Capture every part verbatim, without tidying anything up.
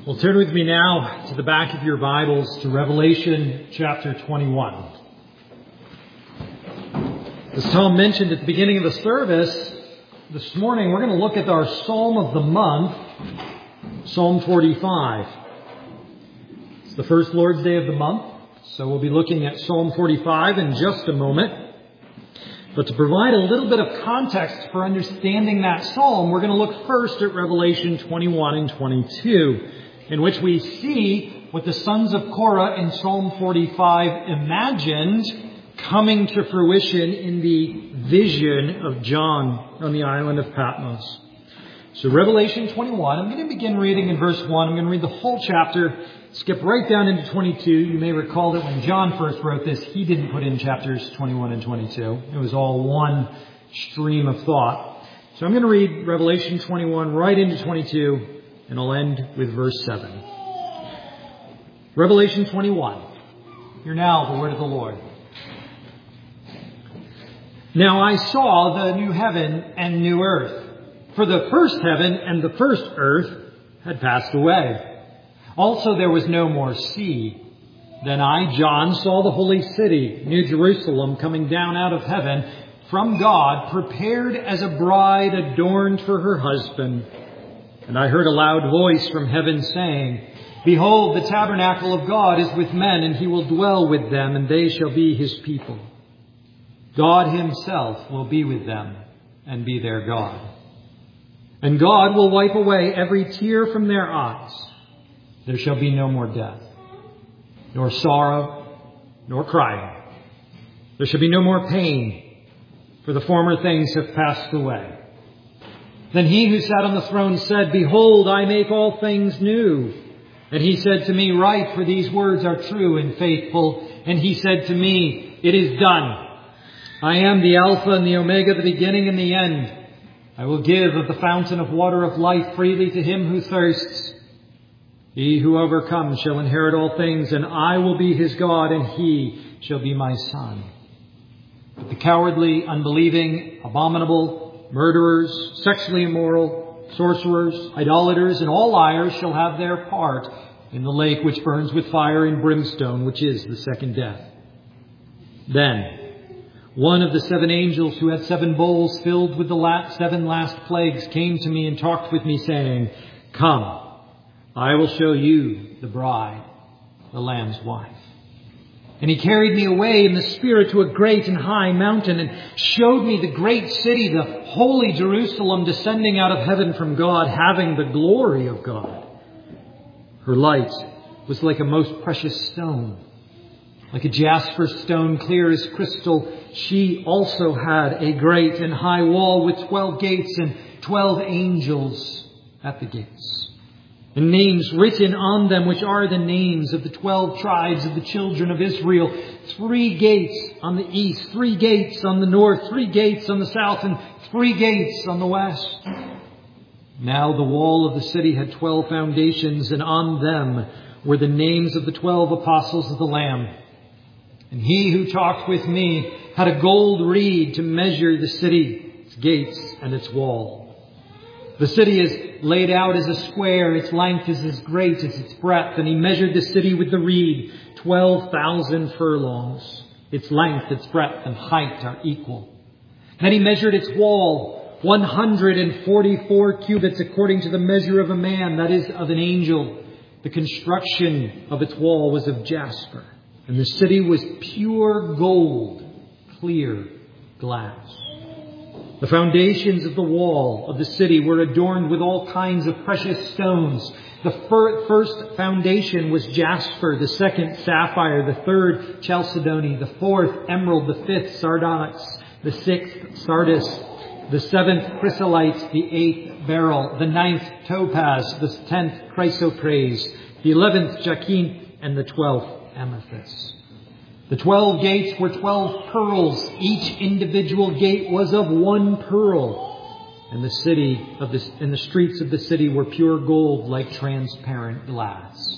Well, turn with me now to the back of your Bibles to Revelation chapter twenty-one. As Tom mentioned at the beginning of the service, this morning we're going to look at our Psalm of the month, Psalm forty-five. It's the first Lord's Day of the month, so we'll be looking at Psalm forty-five in just a moment. But to provide a little bit of context for understanding that psalm, we're going to look first at Revelation twenty-one and twenty-two, in which we see what the sons of Korah in Psalm forty-five imagined coming to fruition in the vision of John on the island of Patmos. So Revelation twenty-one, I'm going to begin reading in verse one. I'm going to read the whole chapter, skip right down into twenty-two. You may recall that when John first wrote this, he didn't put in chapters twenty-one and twenty-two. It was all one stream of thought. So I'm going to read Revelation twenty-one right into twenty-two, and I'll end with verse seven. Revelation twenty-one. Hear now the word of the Lord. Now I saw the new heaven and new earth, for the first heaven and the first earth had passed away. Also there was no more sea. Then I, John, saw the holy city, New Jerusalem, coming down out of heaven from God, prepared as a bride adorned for her husband. And I heard a loud voice from heaven saying, Behold, the tabernacle of God is with men, and he will dwell with them, and they shall be his people. God himself will be with them and be their God. And God will wipe away every tear from their eyes. There shall be no more death, nor sorrow, nor crying. There shall be no more pain, for the former things have passed away. Then he who sat on the throne said, Behold, I make all things new. And he said to me, Write, for these words are true and faithful. And he said to me, It is done. I am the Alpha and the Omega, the beginning and the end. I will give of the fountain of water of life freely to him who thirsts. He who overcomes shall inherit all things, and I will be his God, and he shall be my son. But the cowardly, unbelieving, abominable, murderers, sexually immoral, sorcerers, idolaters, and all liars shall have their part in the lake which burns with fire and brimstone, which is the second death. Then one of the seven angels who had seven bowls filled with the last, seven last plagues came to me and talked with me, saying, Come, I will show you the bride, the Lamb's wife. And he carried me away in the Spirit to a great and high mountain and showed me the great city, the holy Jerusalem, descending out of heaven from God, having the glory of God. Her light was like a most precious stone, like a jasper stone, clear as crystal. She also had a great and high wall with twelve gates and twelve angels at the gates, and names written on them, which are the names of the twelve tribes of the children of Israel. Three gates on the east, three gates on the north, three gates on the south, and three gates on the west. Now the wall of the city had twelve foundations, and on them were the names of the twelve apostles of the Lamb. And he who talked with me had a gold reed to measure the city, its gates, and its wall. The city is laid out as a square. Its length is as great as its breadth. And he measured the city with the reed, twelve thousand furlongs. Its length, its breadth, and height are equal. Then he measured its wall, one hundred forty-four cubits, according to the measure of a man, that is, of an angel. The construction of its wall was of jasper, and the city was pure gold, clear glass. The foundations of the wall of the city were adorned with all kinds of precious stones. The fir- first foundation was jasper, the second sapphire, the third chalcedony, the fourth emerald, the fifth sardonyx, the sixth sardis, the seventh chrysolite, the eighth beryl, the ninth topaz, the tenth chrysoprase, the eleventh jacinth, and the twelfth amethyst. The twelve gates were twelve pearls. Each individual gate was of one pearl. And the city of this, and the streets of the city were pure gold, like transparent glass.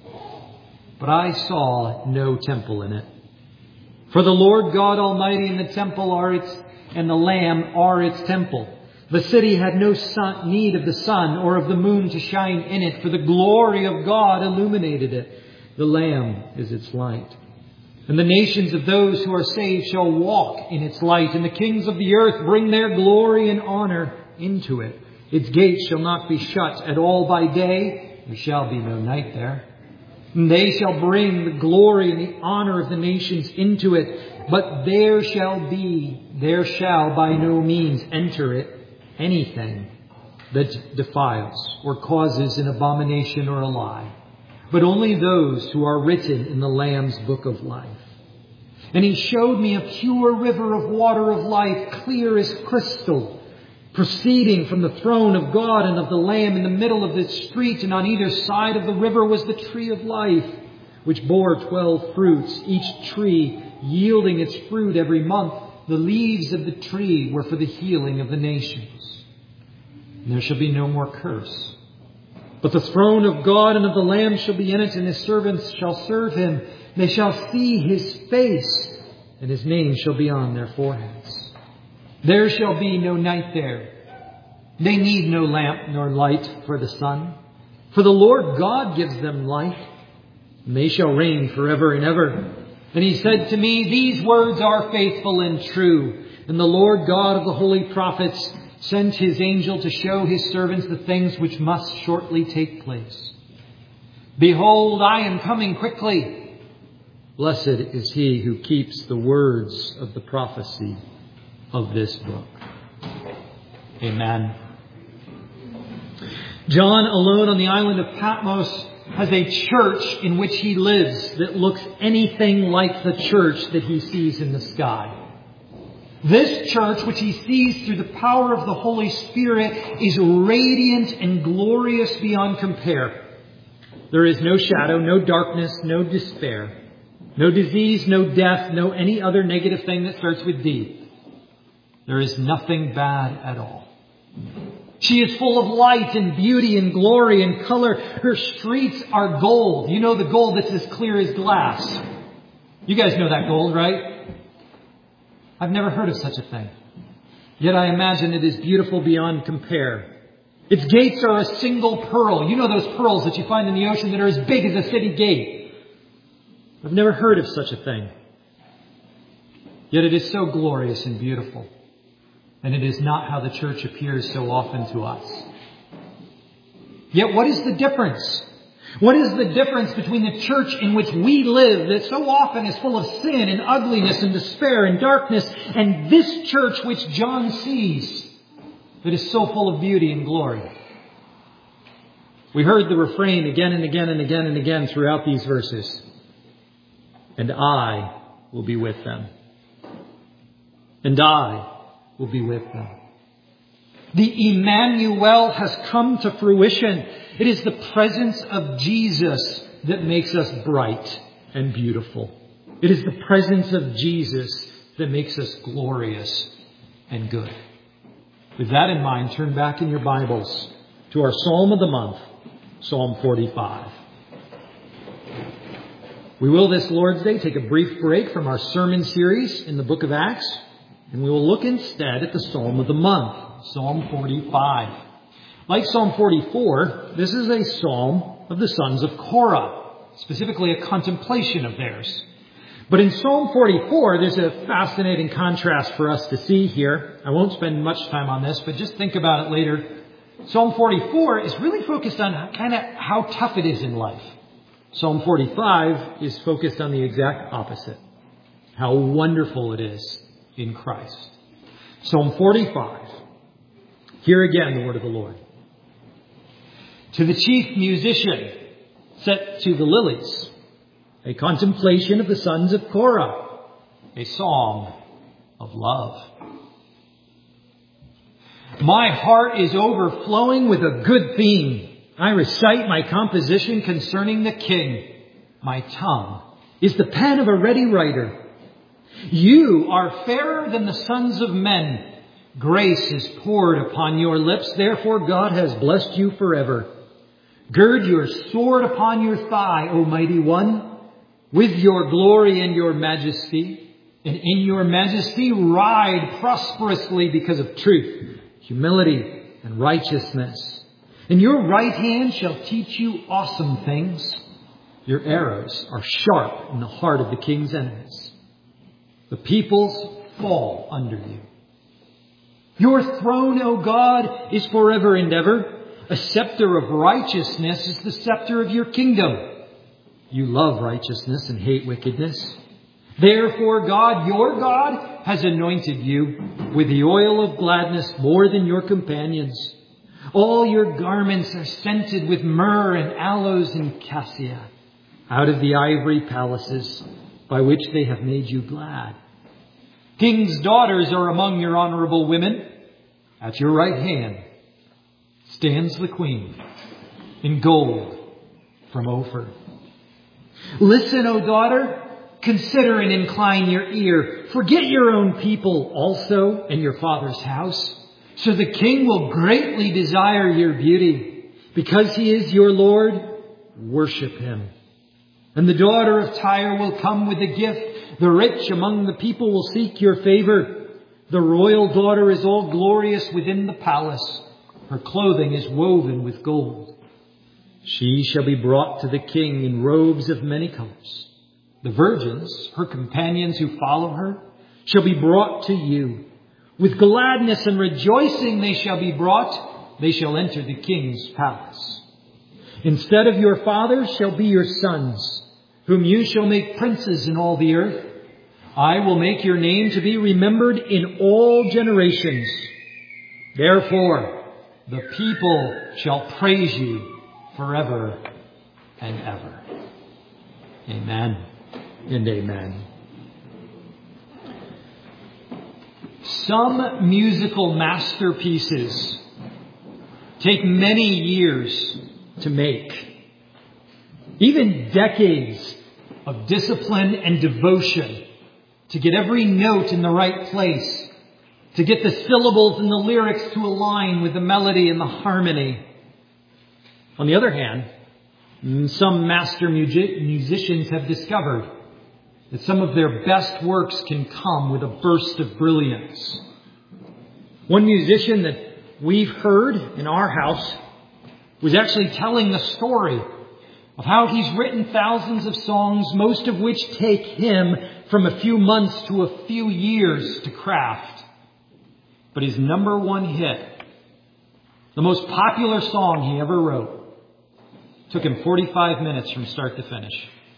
But I saw no temple in it. For the Lord God Almighty and the temple are its, and the Lamb are its temple. The city had no sun, need of the sun or of the moon to shine in it, for the glory of God illuminated it. The Lamb is its light. And the nations of those who are saved shall walk in its light, and the kings of the earth bring their glory and honor into it. Its gates shall not be shut at all by day. There shall be no night there. And they shall bring the glory and the honor of the nations into it. But there shall be, there shall by no means enter it anything that defiles or causes an abomination or a lie, but only those who are written in the Lamb's book of life. And he showed me a pure river of water of life, clear as crystal, proceeding from the throne of God and of the Lamb in the middle of the street. And on either side of the river was the tree of life, which bore twelve fruits, each tree yielding its fruit every month. The leaves of the tree were for the healing of the nations. And there shall be no more curse. But the throne of God and of the Lamb shall be in it, and his servants shall serve him. They shall see his face, and his name shall be on their foreheads. There shall be no night there. They need no lamp nor light for the sun. For the Lord God gives them light, and they shall reign forever and ever. And he said to me, these words are faithful and true. And the Lord God of the holy prophets sent his angel to show his servants the things which must shortly take place. Behold, I am coming quickly. Blessed is he who keeps the words of the prophecy of this book. Amen. John, alone on the island of Patmos, has a church in which he lives that looks anything like the church that he sees in the sky. This church, which he sees through the power of the Holy Spirit, is radiant and glorious beyond compare. There is no shadow, no darkness, no despair, no disease, no death, no any other negative thing that starts with D. There is nothing bad at all. She is full of light and beauty and glory and color. Her streets are gold. You know the gold that's as clear as glass. You guys know that gold, right? I've never heard of such a thing. Yet I imagine it is beautiful beyond compare. Its gates are a single pearl. You know those pearls that you find in the ocean that are as big as a city gate. I've never heard of such a thing. Yet it is so glorious and beautiful. And it is not how the church appears so often to us. Yet what is the difference? What is the difference between the church in which we live that so often is full of sin and ugliness and despair and darkness, and this church which John sees that is so full of beauty and glory? We heard the refrain again and again and again and again throughout these verses. And I will be with them. And I will be with them. The Emmanuel has come to fruition. It is the presence of Jesus that makes us bright and beautiful. It is the presence of Jesus that makes us glorious and good. With that in mind, turn back in your Bibles to our Psalm of the month, Psalm forty-five. We will this Lord's Day take a brief break from our sermon series in the book of Acts, and we will look instead at the Psalm of the month, Psalm forty-five. Like Psalm forty-four, this is a psalm of the sons of Korah, specifically a contemplation of theirs. But in Psalm forty-four, there's a fascinating contrast for us to see here. I won't spend much time on this, but just think about it later. Psalm forty-four is really focused on kind of how tough it is in life. Psalm forty-five is focused on the exact opposite, how wonderful it is in Christ. Psalm forty-five. Hear again the word of the Lord. To the chief musician, set to the lilies, a contemplation of the sons of Korah, a song of love. My heart is overflowing with a good theme. I recite my composition concerning the King. My tongue is the pen of a ready writer. You are fairer than the sons of men. Grace is poured upon your lips. Therefore God has blessed you forever. Gird your sword upon your thigh, O mighty one, with your glory and your majesty. And in your majesty ride prosperously because of truth. humility and righteousness. And your right hand shall teach you awesome things. Your arrows are sharp in the heart of the king's enemies. The peoples fall under you. Your throne, O God, is forever and ever. A scepter of righteousness is the scepter of your kingdom. You love righteousness and hate wickedness. Therefore, God, your God, has anointed you with the oil of gladness more than your companions. All your garments are scented with myrrh and aloes and cassia, out of the ivory palaces by which they have made you glad. King's daughters are among your honorable women. At your right hand stands the queen in gold from Ophir. Listen, O daughter, consider and incline your ear. Forget your own people also and your father's house. So the king will greatly desire your beauty. Because he is your Lord, worship him. And the daughter of Tyre will come with a gift. The rich among the people will seek your favor. The royal daughter is all glorious within the palace. Her clothing is woven with gold. She shall be brought to the king in robes of many colors. The virgins, her companions who follow her, shall be brought to you. With gladness and rejoicing they shall be brought. They shall enter the king's palace. Instead of your fathers shall be your sons, whom you shall make princes in all the earth. I will make your name to be remembered in all generations. Therefore, the people shall praise you forever and ever. Amen and amen. Some musical masterpieces take many years to make. Even decades of discipline and devotion to get every note in the right place, to get the syllables and the lyrics to align with the melody and the harmony. On the other hand, some master music- musicians have discovered that some of their best works can come with a burst of brilliance. One musician that we've heard in our house was actually telling the story of how he's written thousands of songs, most of which take him from a few months to a few years to craft. But his number one hit, the most popular song he ever wrote, took him forty-five minutes from start to finish.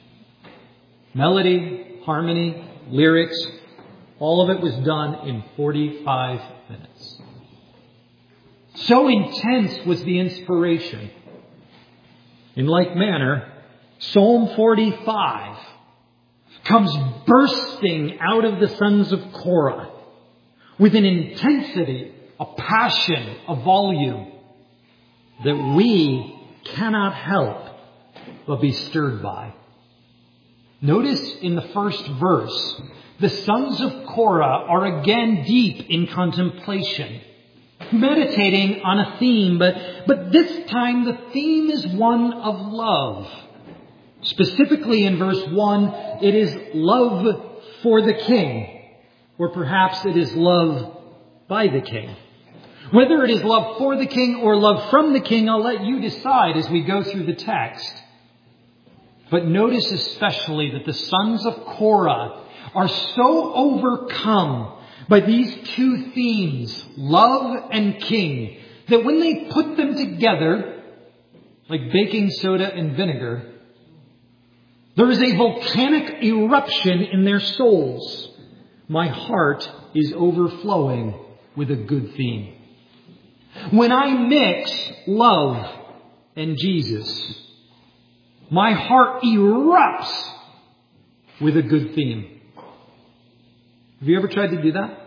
Melody, harmony, lyrics, all of it was done in forty-five minutes. So intense was the inspiration. In like manner, Psalm forty-five comes bursting out of the sons of Korah with an intensity, a passion, a volume that we cannot help but be stirred by. Notice in the first verse, the sons of Korah are again deep in contemplation, meditating on a theme, but, but this time the theme is one of love. Specifically in verse one, it is love for the king, or perhaps it is love by the king. Whether it is love for the king or love from the king, I'll let you decide as we go through the text. But notice especially that the sons of Korah are so overcome by these two themes, love and king, that when they put them together, like baking soda and vinegar, there is a volcanic eruption in their souls. My heart is overflowing with a good theme. When I mix love and Jesus, my heart erupts with a good theme. Have you ever tried to do that?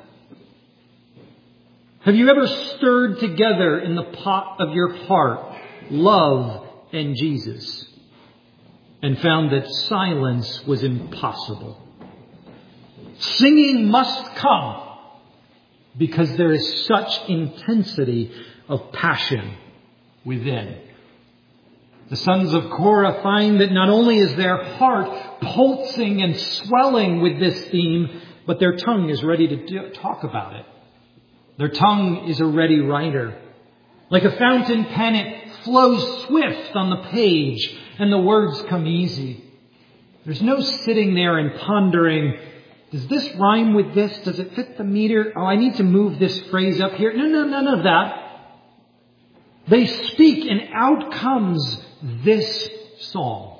Have you ever stirred together in the pot of your heart love and Jesus and found that silence was impossible? Singing must come because there is such intensity of passion within. The sons of Korah find that not only is their heart pulsing and swelling with this theme, but their tongue is ready to do, talk about it. Their tongue is a ready writer. Like a fountain pen, it flows swift on the page, and the words come easy. There's no sitting there and pondering, does this rhyme with this? Does it fit the meter? Oh, I need to move this phrase up here. No, no, none of that. They speak, and out comes this song.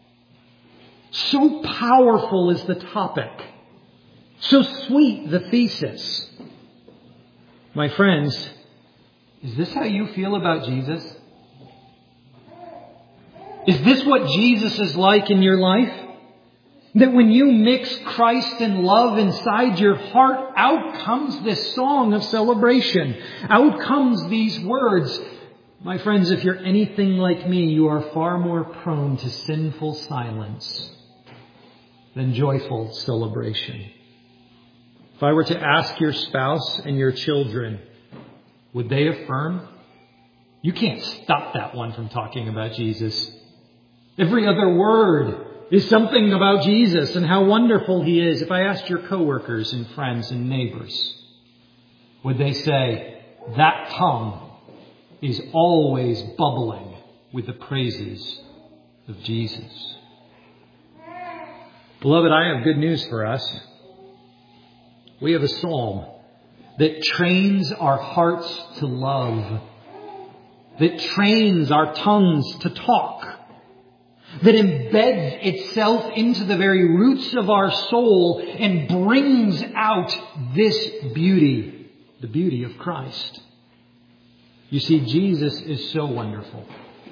So powerful is the topic. So sweet the thesis. My friends, is this how you feel about Jesus? Is this what Jesus is like in your life? That when you mix Christ and love inside your heart, out comes this song of celebration. Out comes these words. My friends, if you're anything like me, you are far more prone to sinful silence than joyful celebration. If I were to ask your spouse and your children, would they affirm? You can't stop that one from talking about Jesus. Every other word is something about Jesus and how wonderful He is. If I asked your coworkers and friends and neighbors, would they say, that tongue is always bubbling with the praises of Jesus? Beloved, I have good news for us. We have a psalm that trains our hearts to love, that trains our tongues to talk, that embeds itself into the very roots of our soul and brings out this beauty, the beauty of Christ. You see, Jesus is so wonderful.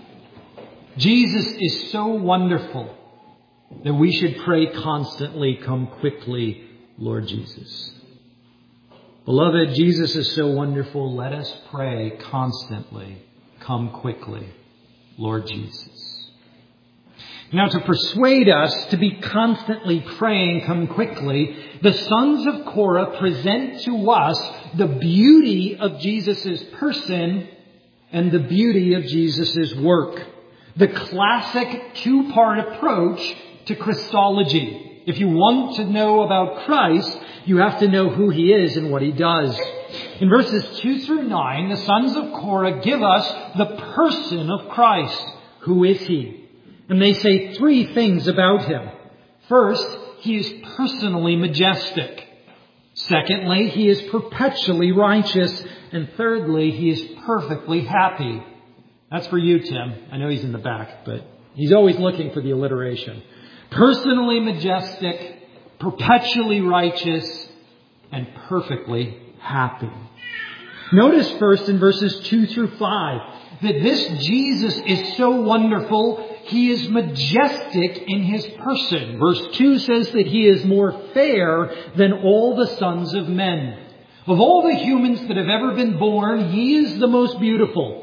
Jesus is so wonderful that we should pray constantly, come quickly, Lord Jesus. Beloved, Jesus is so wonderful. Let us pray constantly, come quickly, Lord Jesus. Now, to persuade us to be constantly praying, come quickly, the sons of Korah present to us the beauty of Jesus' person and the beauty of Jesus' work. The classic two-part approach to Christology. If you want to know about Christ, you have to know who He is and what He does. In verses two through nine, the sons of Korah give us the person of Christ. Who is He? And they say three things about Him. First, He is personally majestic. Secondly, He is perpetually righteous. And thirdly, He is perfectly happy. That's for you, Tim. I know he's in the back, but he's always looking for the alliteration. Personally majestic, perpetually righteous, and perfectly happy. Notice first in verses two through five that this Jesus is so wonderful, He is majestic in His person. Verse two says that He is more fair than all the sons of men. Of all the humans that have ever been born, He is the most beautiful.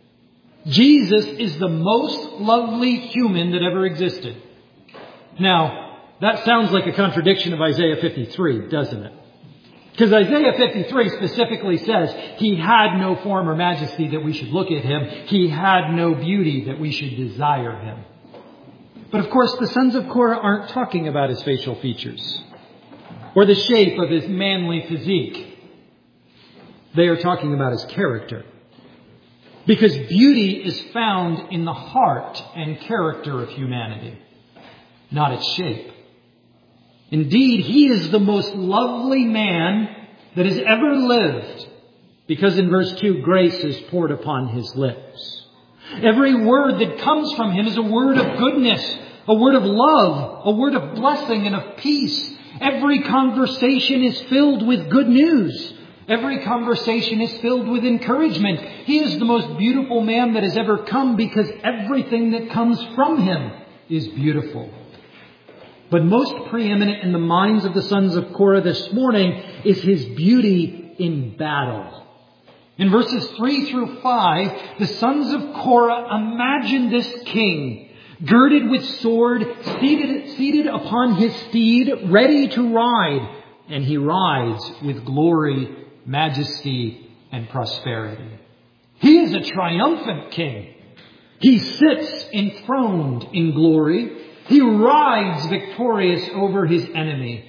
Jesus is the most lovely human that ever existed. Now, that sounds like a contradiction of Isaiah fifty-three, doesn't it? Because Isaiah fifty-three specifically says He had no form or majesty that we should look at Him. He had no beauty that we should desire Him. But of course, the sons of Korah aren't talking about His facial features or the shape of His manly physique. They are talking about His character. Because beauty is found in the heart and character of humanity, not its shape. Indeed, He is the most lovely man that has ever lived, because in verse two, grace is poured upon His lips. Every word that comes from Him is a word of goodness, a word of love, a word of blessing and of peace. Every conversation is filled with good news. Every conversation is filled with encouragement. He is the most beautiful man that has ever come because everything that comes from Him is beautiful. But most preeminent in the minds of the sons of Korah this morning is His beauty in battle. In verses three through five, the sons of Korah imagine this king, girded with sword, seated, seated upon his steed, ready to ride. And he rides with glory, majesty, and prosperity. He is a triumphant king. He sits enthroned in glory. He rides victorious over his enemy.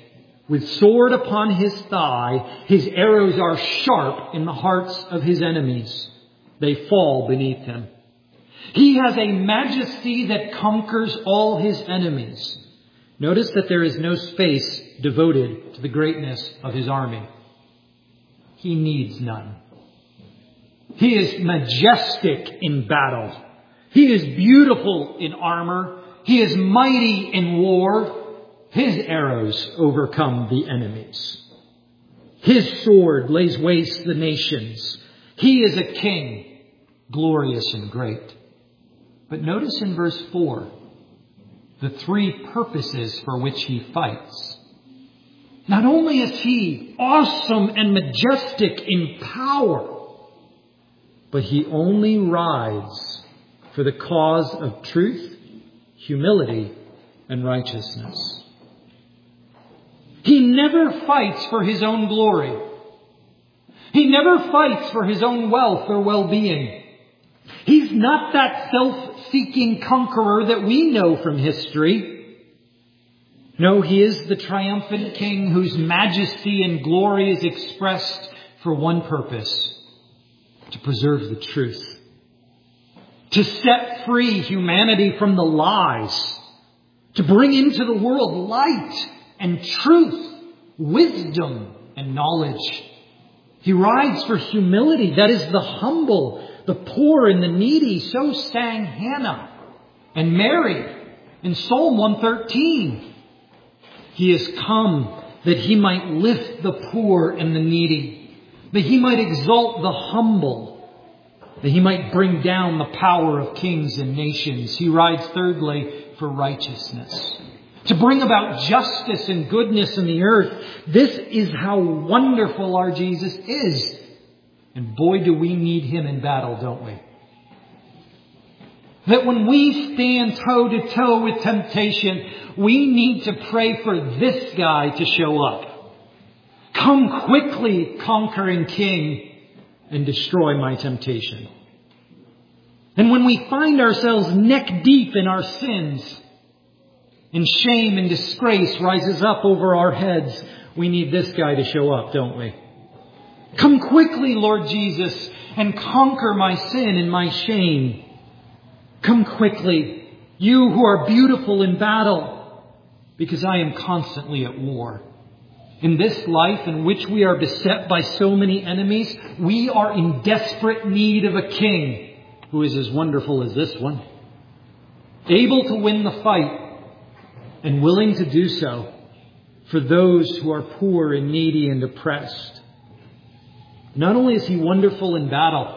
With sword upon his thigh, his arrows are sharp in the hearts of his enemies. They fall beneath him. He has a majesty that conquers all his enemies. Notice that there is no space devoted to the greatness of his army. He needs none. He is majestic in battle. He is beautiful in armor. He is mighty in war. His arrows overcome the enemies. His sword lays waste the nations. He is a king, glorious and great. But notice in verse four, the three purposes for which he fights. Not only is he awesome and majestic in power, but he only rides for the cause of truth, humility, and righteousness. He never fights for his own glory. He never fights for his own wealth or well-being. He's not that self-seeking conqueror that we know from history. No, he is the triumphant king whose majesty and glory is expressed for one purpose: to preserve the truth, to set free humanity from the lies, to bring into the world light and truth, wisdom and knowledge. He rides for humility, that is the humble, the poor and the needy. So sang Hannah and Mary in Psalm one thirteen. He has come that he might lift the poor and the needy, that he might exalt the humble, that he might bring down the power of kings and nations. He rides thirdly for righteousness, to bring about justice and goodness in the earth. This is how wonderful our Jesus is. And boy, do we need him in battle, don't we? That when we stand toe to toe with temptation, we need to pray for this guy to show up. Come quickly, conquering King, and destroy my temptation. And when we find ourselves neck deep in our sins, and shame and disgrace rises up over our heads, we need this guy to show up, don't we? Come quickly, Lord Jesus, and conquer my sin and my shame. Come quickly, you who are beautiful in battle, because I am constantly at war. In this life in which we are beset by so many enemies, we are in desperate need of a king who is as wonderful as this one, able to win the fight and willing to do so for those who are poor and needy and oppressed. Not only is he wonderful in battle,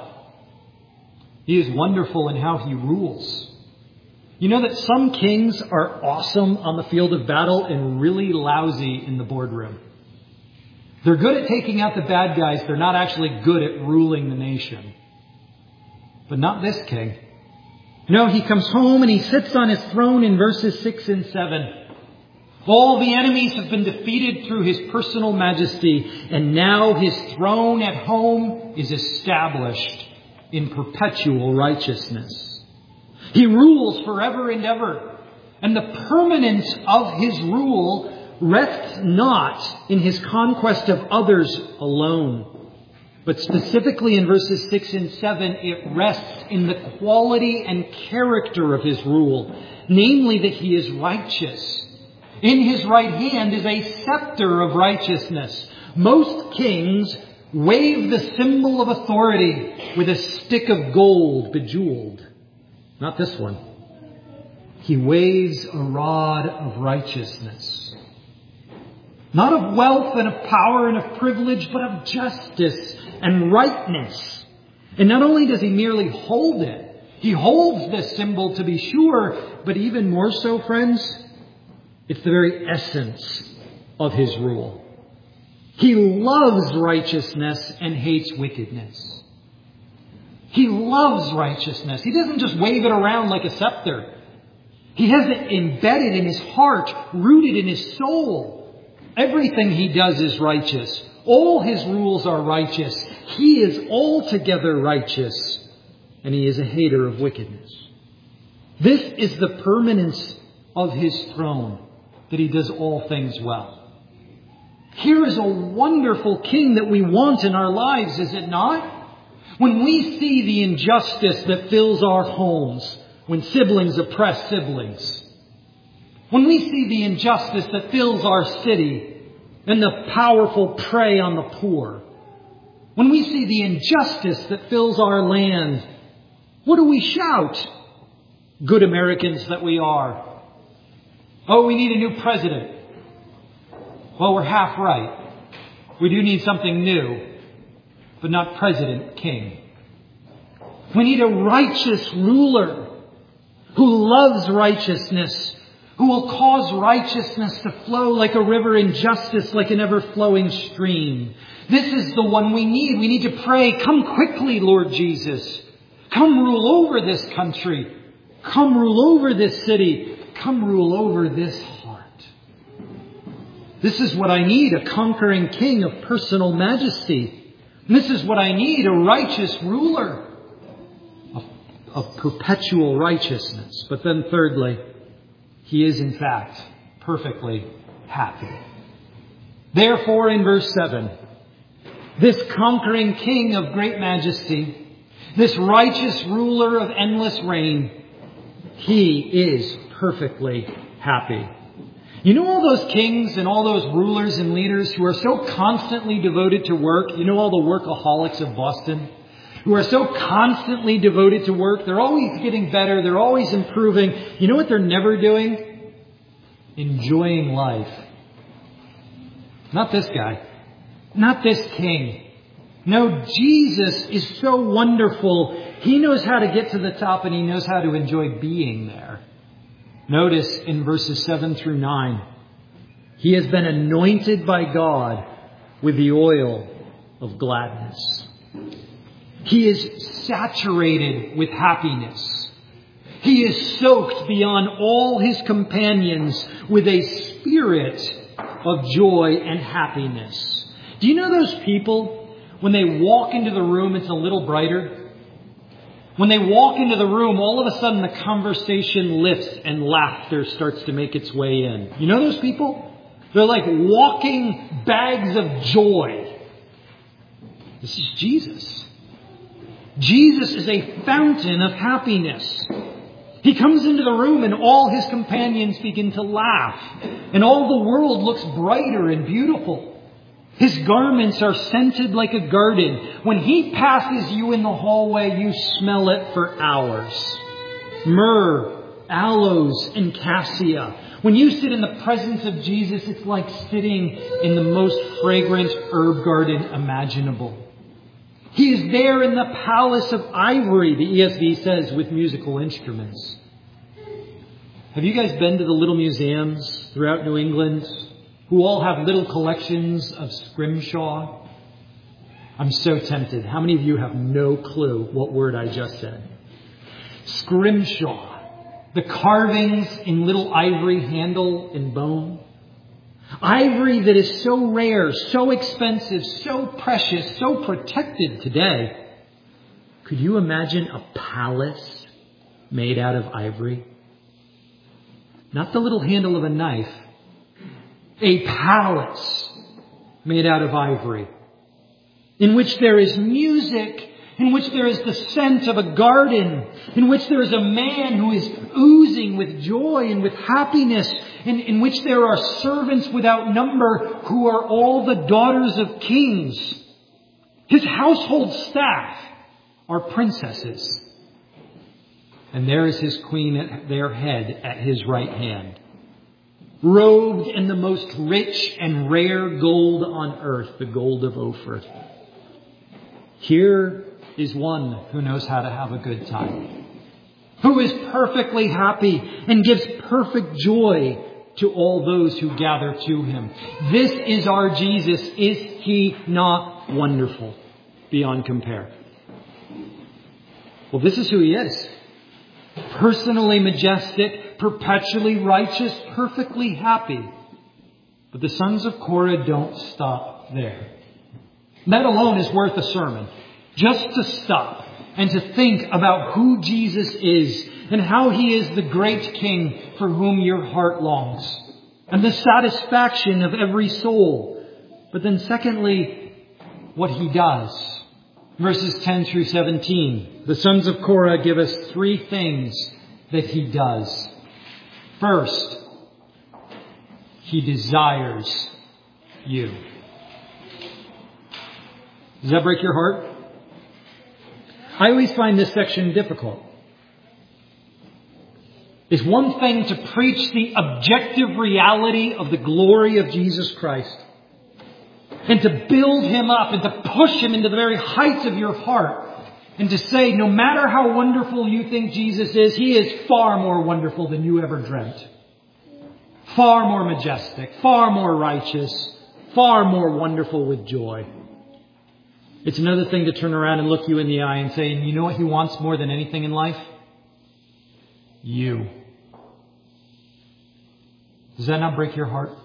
he is wonderful in how he rules. You know that some kings are awesome on the field of battle and really lousy in the boardroom. They're good at taking out the bad guys. They're not actually good at ruling the nation. But not this king. No, he comes home and he sits on his throne in verses six and seven. All the enemies have been defeated through his personal majesty, and now his throne at home is established in perpetual righteousness. He rules forever and ever, and the permanence of his rule rests not in his conquest of others alone, but specifically in verses six and seven, it rests in the quality and character of his rule, namely that he is righteous. In his right hand is a scepter of righteousness. Most kings wave the symbol of authority with a stick of gold bejeweled. Not this one. He waves a rod of righteousness. Not of wealth and of power and of privilege, but of justice and rightness. And not only does he merely hold it, he holds this symbol to be sure, but even more so, friends, it's the very essence of his rule. He loves righteousness and hates wickedness. He loves righteousness. He doesn't just wave it around like a scepter. He has it embedded in his heart, rooted in his soul. Everything he does is righteous. All his rules are righteous. He is altogether righteous, and he is a hater of wickedness. This is the permanence of his throne, that he does all things well. Here is a wonderful king that we want in our lives, is it not? When we see the injustice that fills our homes, when siblings oppress siblings, when we see the injustice that fills our city and the powerful prey on the poor, when we see the injustice that fills our land, what do we shout? Good Americans that we are. Oh, we need a new president. Well, we're half right. We do need something new, but not president, king. We need a righteous ruler who loves righteousness, who will cause righteousness to flow like a river and justice like an ever-flowing stream. This is the one we need. We need to pray, come quickly, Lord Jesus. Come rule over this country. Come rule over this city. Come rule over this heart. This is what I need, a conquering king of personal majesty. This is what I need, a righteous ruler of, of perpetual righteousness. But then thirdly, he is in fact perfectly happy. Therefore, in verse seven, this conquering king of great majesty, this righteous ruler of endless reign, he is perfectly happy. You know all those kings and all those rulers and leaders who are so constantly devoted to work? You know all the workaholics of Boston who are so constantly devoted to work? They're always getting better. They're always improving. You know what they're never doing? Enjoying life. Not this guy. Not this king. No, Jesus is so wonderful. He knows how to get to the top and he knows how to enjoy being there. Notice in verses seven through nine, he has been anointed by God with the oil of gladness. He is saturated with happiness. He is soaked beyond all his companions with a spirit of joy and happiness. Do you know those people, when they walk into the room, it's a little brighter? When they walk into the room, all of a sudden the conversation lifts and laughter starts to make its way in. You know those people? They're like walking bags of joy. This is Jesus. Jesus is a fountain of happiness. He comes into the room and all his companions begin to laugh. And all the world looks brighter and beautiful. His garments are scented like a garden. When he passes you in the hallway, you smell it for hours. Myrrh, aloes, and cassia. When you sit in the presence of Jesus, it's like sitting in the most fragrant herb garden imaginable. He is there in the palace of ivory, the E S V says, with musical instruments. Have you guys been to the little museums throughout New England who all have little collections of scrimshaw? I'm so tempted. How many of you have no clue what word I just said? Scrimshaw. The carvings in little ivory handle and bone. Ivory that is so rare, so expensive, so precious, so protected today. Could you imagine a palace made out of ivory? Not the little handle of a knife. A palace made out of ivory, in which there is music, in which there is the scent of a garden, in which there is a man who is oozing with joy and with happiness, in, in which there are servants without number who are all the daughters of kings. His household staff are princesses. And there is his queen at their head at his right hand, robed in the most rich and rare gold on earth, the gold of Ophir. Here is one who knows how to have a good time, who is perfectly happy and gives perfect joy to all those who gather to him. This is our Jesus. Is he not wonderful beyond compare? Well, this is who he is. Personally majestic, perpetually righteous, perfectly happy. But the sons of Korah don't stop there. That alone is worth a sermon. Just to stop and to think about who Jesus is and how he is the great King for whom your heart longs, and the satisfaction of every soul. But then secondly, what he does. Verses ten through seventeen. The sons of Korah give us three things that he does. First, he desires you. Does that break your heart? I always find this section difficult. It's one thing to preach the objective reality of the glory of Jesus Christ and to build him up and to push him into the very heights of your heart and to say, no matter how wonderful you think Jesus is, he is far more wonderful than you ever dreamt. Far more majestic, far more righteous, far more wonderful with joy. It's another thing to turn around and look you in the eye and say, you know what he wants more than anything in life? You. Does that not break your heart?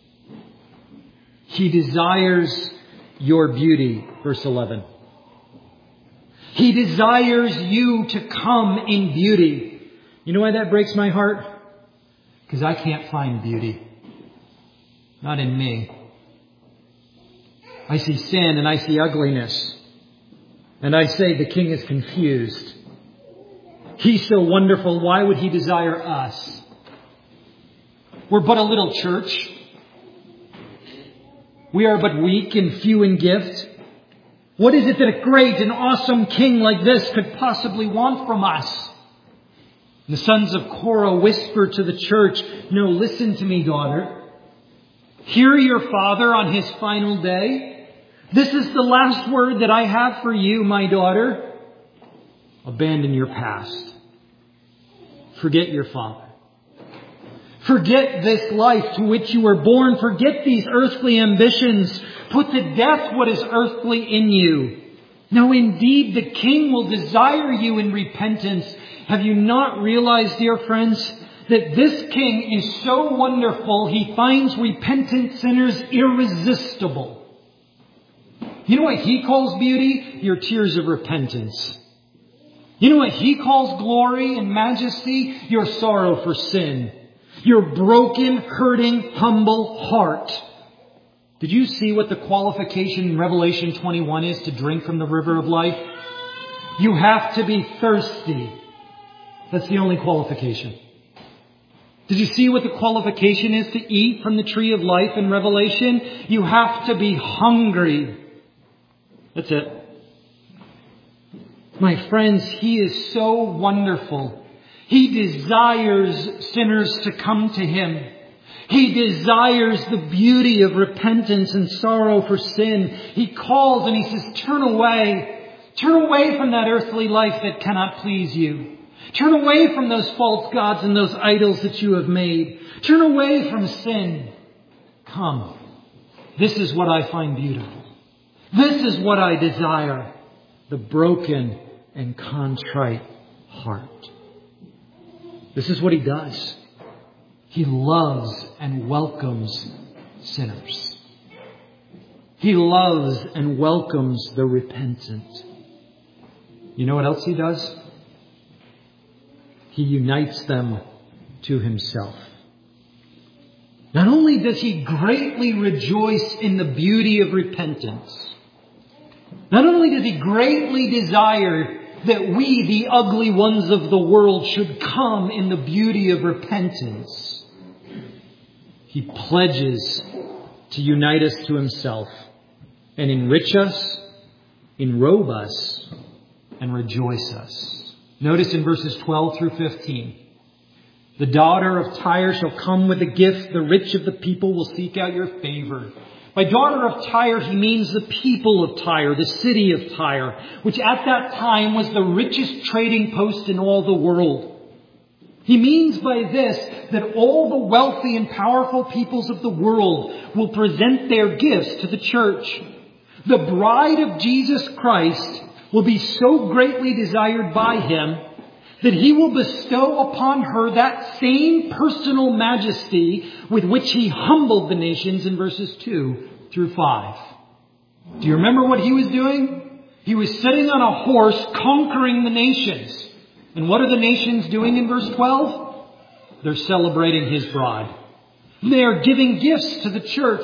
He desires your beauty, verse eleven. He desires you to come in beauty. You know why that breaks my heart? Because I can't find beauty. Not in me. I see sin and I see ugliness. And I say the King is confused. He's so wonderful. Why would he desire us? We're but a little church. We are but weak and few in gift. What is it that a great and awesome king like this could possibly want from us? And the sons of Korah whisper to the church, no, listen to me, daughter. Hear your father on his final day. This is the last word that I have for you, my daughter. Abandon your past. Forget your father. Forget this life to which you were born. Forget these earthly ambitions. Put to death what is earthly in you. No, indeed, the King will desire you in repentance. Have you not realized, dear friends, that this King is so wonderful, he finds repentant sinners irresistible? You know what he calls beauty? Your tears of repentance. You know what he calls glory and majesty? Your sorrow for sin. Your broken, hurting, humble heart. Did you see what the qualification in Revelation twenty-one is to drink from the river of life? You have to be thirsty. That's the only qualification. Did you see what the qualification is to eat from the tree of life in Revelation? You have to be hungry. That's it. My friends, he is so wonderful. He desires sinners to come to him. He desires the beauty of repentance and sorrow for sin. He calls and he says, turn away. Turn away from that earthly life that cannot please you. Turn away from those false gods and those idols that you have made. Turn away from sin. Come. This is what I find beautiful. This is what I desire. The broken and contrite heart. This is what he does. He loves and welcomes sinners. He loves and welcomes the repentant. You know what else he does? He unites them to himself. Not only does he greatly rejoice in the beauty of repentance, not only does he greatly desire that we, the ugly ones of the world, should come in the beauty of repentance, he pledges to unite us to himself and enrich us, enrobe us, and rejoice us. Notice in verses twelve through fifteen. The daughter of Tyre shall come with a gift. The rich of the people will seek out your favor. By daughter of Tyre, he means the people of Tyre, the city of Tyre, which at that time was the richest trading post in all the world. He means by this that all the wealthy and powerful peoples of the world will present their gifts to the church. The bride of Jesus Christ will be so greatly desired by him that he will bestow upon her that same personal majesty with which he humbled the nations in verses two through five. Do you remember what he was doing? He was sitting on a horse conquering the nations. And what are the nations doing in verse twelve? They're celebrating his bride. They are giving gifts to the church.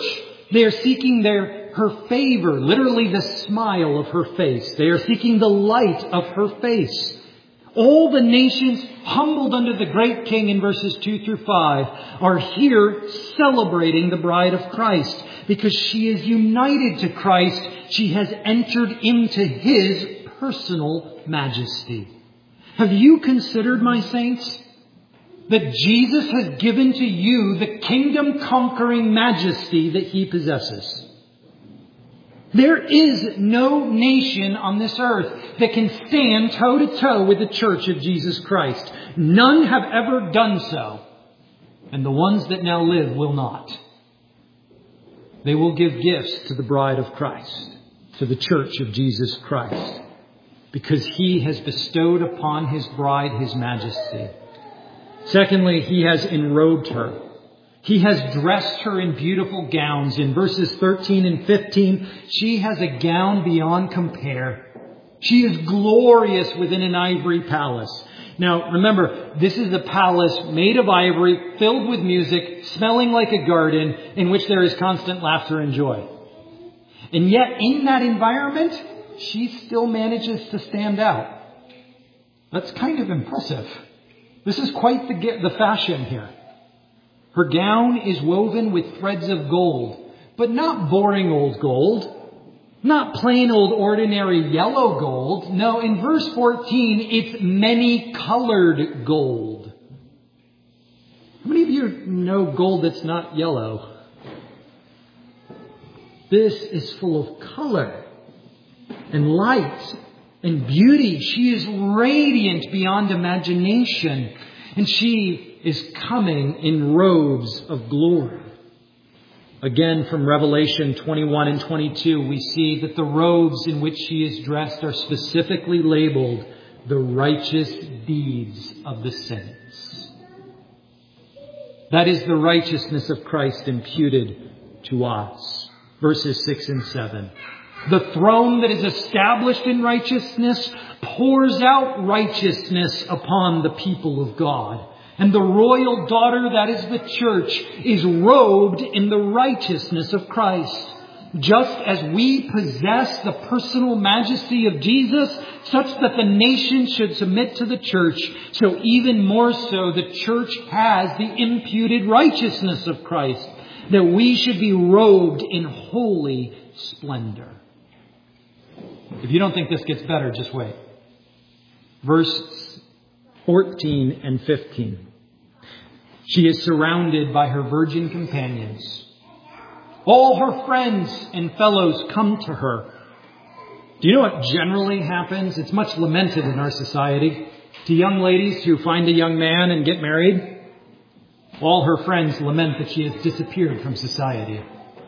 They are seeking their, her favor, literally the smile of her face. They are seeking the light of her face. All the nations humbled under the great King in verses two through five are here celebrating the bride of Christ. Because she is united to Christ, she has entered into His personal majesty. Have you considered, my saints, that Jesus has given to you the kingdom-conquering majesty that He possesses? There is no nation on this earth that can stand toe-to-toe with the church of Jesus Christ. None have ever done so. And the ones that now live will not. They will give gifts to the bride of Christ, to the church of Jesus Christ, because He has bestowed upon His bride His majesty. Secondly, He has enrobed her. He has dressed her in beautiful gowns. In verses thirteen and fifteen, she has a gown beyond compare. She is glorious within an ivory palace. Now, remember, this is a palace made of ivory, filled with music, smelling like a garden, in which there is constant laughter and joy. And yet, in that environment, she still manages to stand out. That's kind of impressive. This is quite the, the fashion here. Her gown is woven with threads of gold, but not boring old gold. Not plain old ordinary yellow gold. No, in verse fourteen, it's many-colored gold. How many of you know gold that's not yellow? This is full of color and light and beauty. She is radiant beyond imagination. And she is coming in robes of glory. Again, from Revelation twenty-one and twenty-two, we see that the robes in which she is dressed are specifically labeled the righteous deeds of the saints. That is the righteousness of Christ imputed to us. Verses six and seven. The throne that is established in righteousness pours out righteousness upon the people of God. And the royal daughter, that is the church, is robed in the righteousness of Christ. Just as we possess the personal majesty of Jesus, such that the nations should submit to the church, so even more so the church has the imputed righteousness of Christ, that we should be robed in holy splendor. If you don't think this gets better, just wait. Verse fourteen and fifteen. She is surrounded by her virgin companions. All her friends and fellows come to her. Do you know what generally happens? It's much lamented in our society. To young ladies who find a young man and get married, all her friends lament that she has disappeared from society.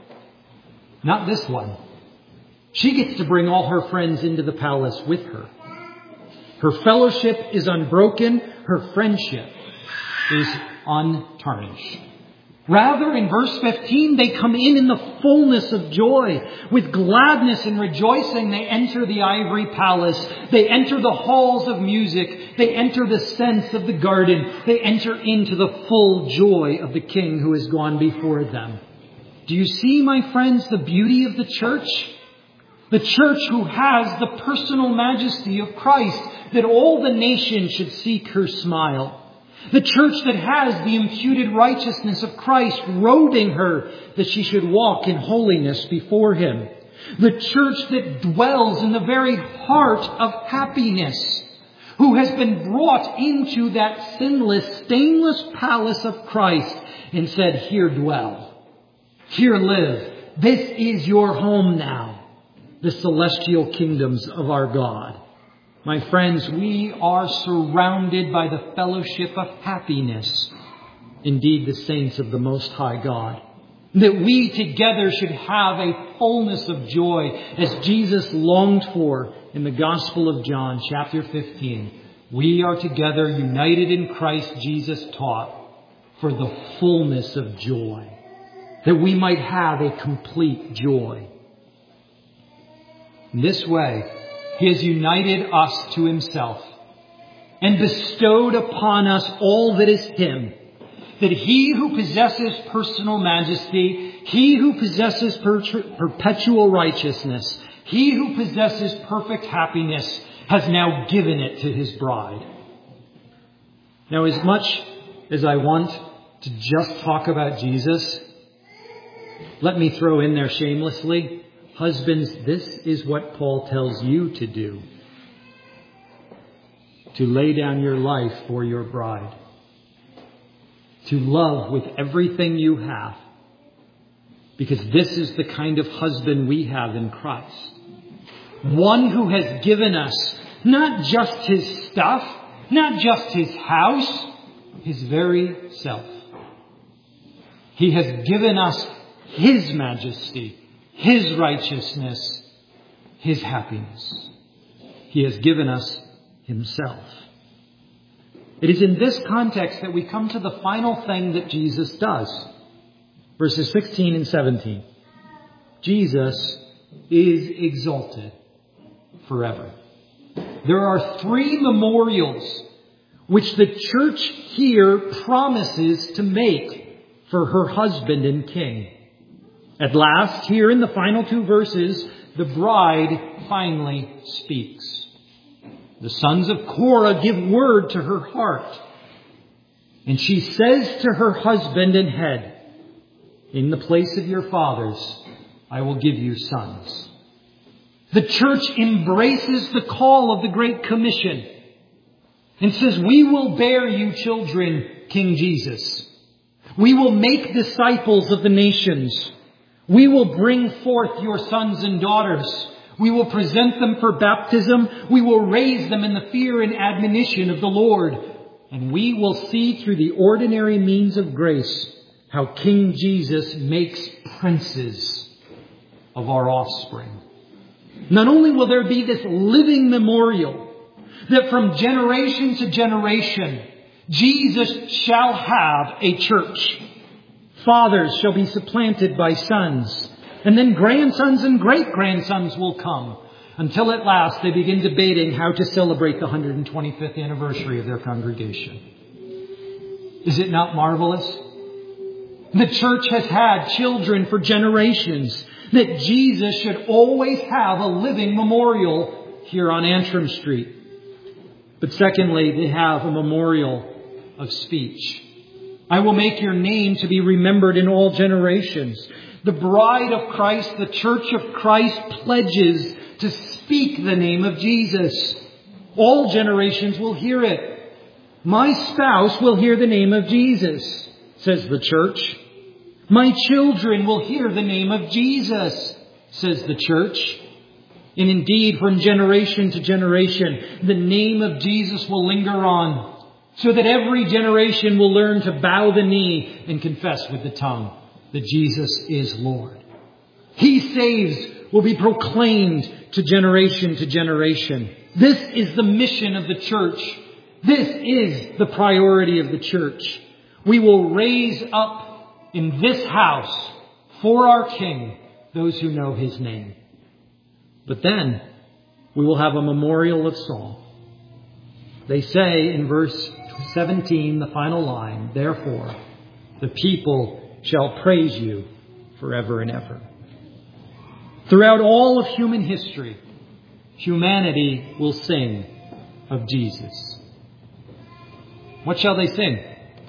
Not this one. She gets to bring all her friends into the palace with her. Her fellowship is unbroken. Her friendship is untarnished. Rather, in verse fifteen, they come in in the fullness of joy. With gladness and rejoicing, they enter the ivory palace. They enter the halls of music. They enter the scents of the garden. They enter into the full joy of the King who has gone before them. Do you see, my friends, the beauty of the church? The church who has the personal majesty of Christ, that all the nations should seek her smile. The church that has the imputed righteousness of Christ robing her, that she should walk in holiness before Him. The church that dwells in the very heart of happiness, who has been brought into that sinless, stainless palace of Christ and said, here dwell, here live. This is your home now. The celestial kingdoms of our God. My friends, we are surrounded by the fellowship of happiness. Indeed, the saints of the Most High God. That we together should have a fullness of joy as Jesus longed for in the Gospel of John, chapter fifteen. We are together united in Christ, Jesus taught, for the fullness of joy. That we might have a complete joy. In this way, He has united us to Himself and bestowed upon us all that is Him. that he who possesses personal majesty, he who possesses per- perpetual righteousness, he who possesses perfect happiness has now given it to his bride. Now, as much as I want to just talk about Jesus, let me throw in there shamelessly, husbands, this is what Paul tells you to do. To lay down your life for your bride. To love with everything you have. Because this is the kind of husband we have in Christ. One who has given us not just his stuff, not just his house, his very self. He has given us his majesty, his righteousness, his happiness. He has given us himself. It is in this context that we come to the final thing that Jesus does. Verses sixteen and seventeen. Jesus is exalted forever. There are three memorials which the church here promises to make for her husband and king. At last, here in the final two verses, the bride finally speaks. The sons of Korah give word to her heart. And she says to her husband and head, in the place of your fathers, I will give you sons. The church embraces the call of the Great Commission and says, we will bear you children, King Jesus. We will make disciples of the nations. We will bring forth your sons and daughters. We will present them for baptism. We will raise them in the fear and admonition of the Lord. And we will see through the ordinary means of grace how King Jesus makes princes of our offspring. Not only will there be this living memorial that from generation to generation, Jesus shall have a church. Fathers shall be supplanted by sons. And then grandsons and great-grandsons will come until at last they begin debating how to celebrate the one hundred twenty-fifth anniversary of their congregation. Is it not marvelous? The church has had children for generations, that Jesus should always have a living memorial here on Antrim Street. But secondly, they have a memorial of speech. I will make your name to be remembered in all generations. The bride of Christ, the church of Christ, pledges to speak the name of Jesus. All generations will hear it. My spouse will hear the name of Jesus, says the church. My children will hear the name of Jesus, says the church. And indeed, from generation to generation, the name of Jesus will linger on, so that every generation will learn to bow the knee and confess with the tongue that Jesus is Lord. He saves will be proclaimed to generation to generation. This is the mission of the church. This is the priority of the church. We will raise up in this house for our King those who know his name. But then we will have a memorial of song. They say in verse seventeen, the final line, therefore the people shall praise you forever and ever. Throughout all of human history, humanity will sing of Jesus. What shall they sing?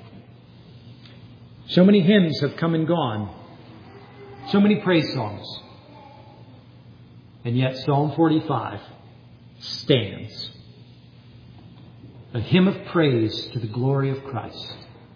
So many hymns have come and gone. So many praise songs. And yet Psalm forty-five stands. A hymn of praise to the glory of Christ.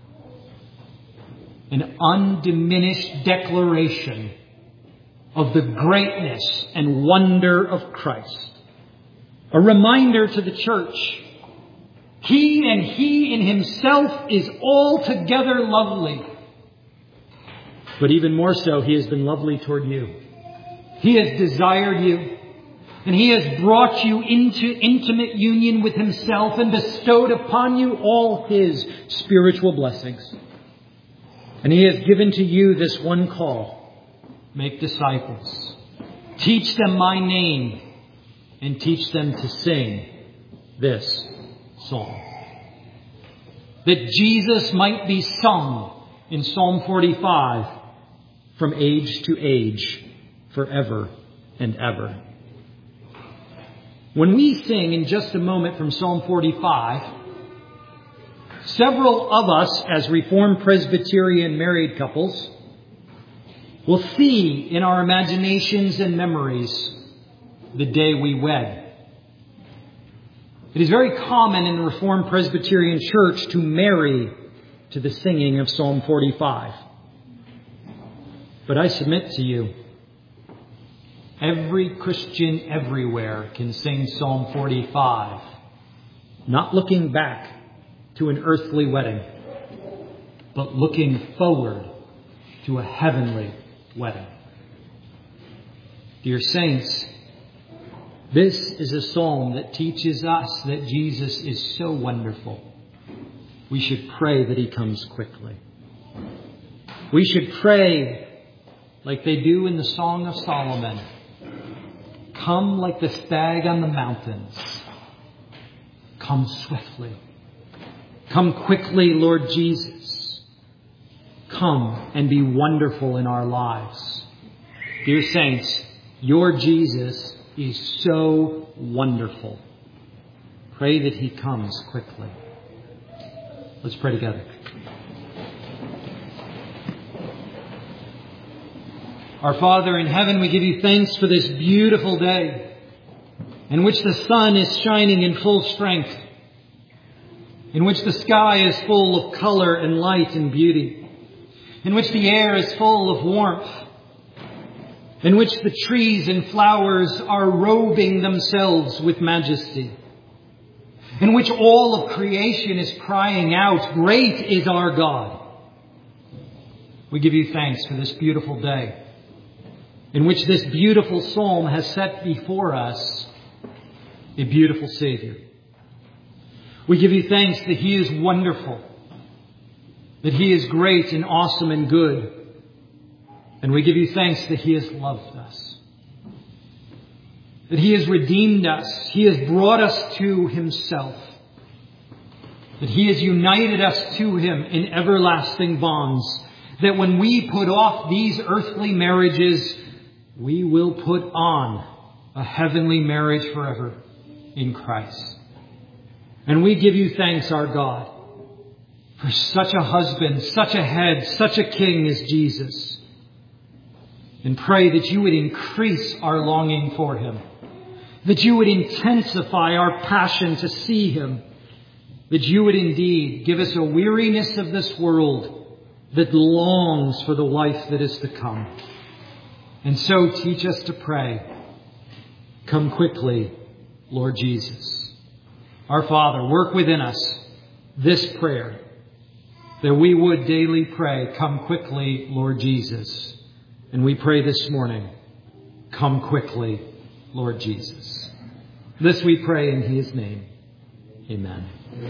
An undiminished declaration of the greatness and wonder of Christ. A reminder to the church. He and He in Himself is altogether lovely. But even more so, He has been lovely toward you. He has desired you. And He has brought you into intimate union with Himself and bestowed upon you all His spiritual blessings. And He has given to you this one call. Make disciples. Teach them my name and teach them to sing this song. that Jesus might be sung in Psalm forty-five from age to age, forever and ever. When we sing in just a moment from Psalm forty-five, several of us as Reformed Presbyterian married couples will see in our imaginations and memories the day we wed. It is very common in the Reformed Presbyterian Church to marry to the singing of Psalm forty-five. But I submit to you, every Christian everywhere can sing Psalm forty-five, not looking back to an earthly wedding, but looking forward to a heavenly wedding. Dear saints, this is a psalm that teaches us that Jesus is so wonderful. We should pray that he comes quickly. We should pray like they do in the Song of Solomon. Come like the stag on the mountains. Come swiftly. Come quickly, Lord Jesus. Come and be wonderful in our lives. Dear saints, your Jesus is so wonderful. Pray that he comes quickly. Let's pray together. Our Father in heaven, we give you thanks for this beautiful day in which the sun is shining in full strength, in which the sky is full of color and light and beauty, in which the air is full of warmth, in which the trees and flowers are robing themselves with majesty, in which all of creation is crying out, "Great is our God." We give you thanks for this beautiful day, in which this beautiful psalm has set before us a beautiful Savior. We give you thanks that he is wonderful, that he is great and awesome and good. And we give you thanks that he has loved us, that he has redeemed us, he has brought us to himself, that he has united us to him in everlasting bonds, that when we put off these earthly marriages, we will put on a heavenly marriage forever in Christ. And we give you thanks, our God, for such a husband, such a head, such a king as Jesus. And pray that you would increase our longing for him, that you would intensify our passion to see him, that you would indeed give us a weariness of this world that longs for the life that is to come. And so teach us to pray, "Come quickly, Lord Jesus." Our Father, work within us this prayer, that we would daily pray, "Come quickly, Lord Jesus." And we pray this morning, "Come quickly, Lord Jesus." This we pray in his name. Amen.